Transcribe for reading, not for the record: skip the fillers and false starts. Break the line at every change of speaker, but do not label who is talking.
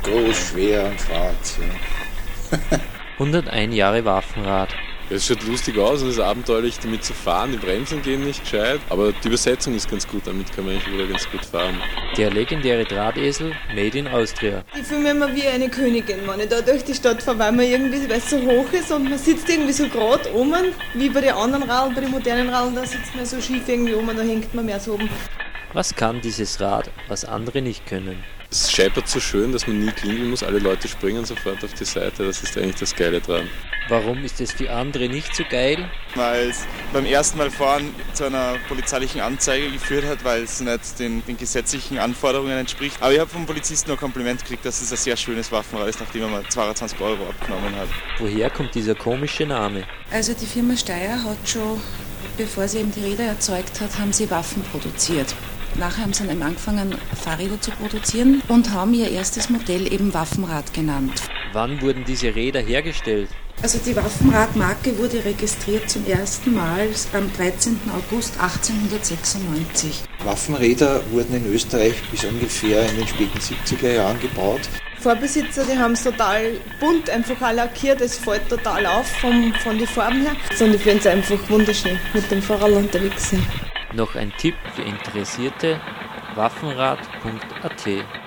Groß, schwer und schwarz. Ja.
101 Jahre Waffenrad.
Es schaut lustig aus und es ist abenteuerlich, damit zu fahren. Die Bremsen gehen nicht gescheit, aber die Übersetzung ist ganz gut, damit kann man eigentlich wieder ganz gut fahren.
Der legendäre Drahtesel, made in Austria.
Ich fühle mich immer wie eine Königin, wenn ich da durch die Stadt fahre, weil man irgendwie, weil es so hoch ist und man sitzt irgendwie so gerade oben, wie bei den anderen Radeln, bei den modernen Radeln, da sitzt man so schief irgendwie oben, da hängt man mehr so oben.
Was kann dieses Rad, was andere nicht können?
Es scheppert so schön, dass man nie klingeln muss. Alle Leute springen sofort auf die Seite. Das ist eigentlich das Geile dran.
Warum ist es für andere nicht so geil?
Weil es beim ersten Mal fahren zu einer polizeilichen Anzeige geführt hat, weil es nicht den gesetzlichen Anforderungen entspricht. Aber ich habe vom Polizisten noch ein Kompliment gekriegt, dass es ein sehr schönes Waffenrad ist, nachdem er mal 22 € abgenommen hat.
Woher kommt dieser komische Name?
Also die Firma Steyr hat schon, bevor sie eben die Räder erzeugt hat, haben sie Waffen produziert. Nachher haben sie dann angefangen, Fahrräder zu produzieren und haben ihr erstes Modell eben Waffenrad genannt.
Wann wurden diese Räder hergestellt?
Also die Waffenradmarke wurde registriert zum ersten Mal am 13. August 1896.
Waffenräder wurden in Österreich bis ungefähr in den späten 70er Jahren gebaut.
Vorbesitzer, die haben es total bunt einfach auch lackiert, es fällt total auf von den Farben her. Und ich finde es einfach wunderschön, mit dem Fahrrad unterwegs sind.
Noch ein Tipp für Interessierte: waffenrad.at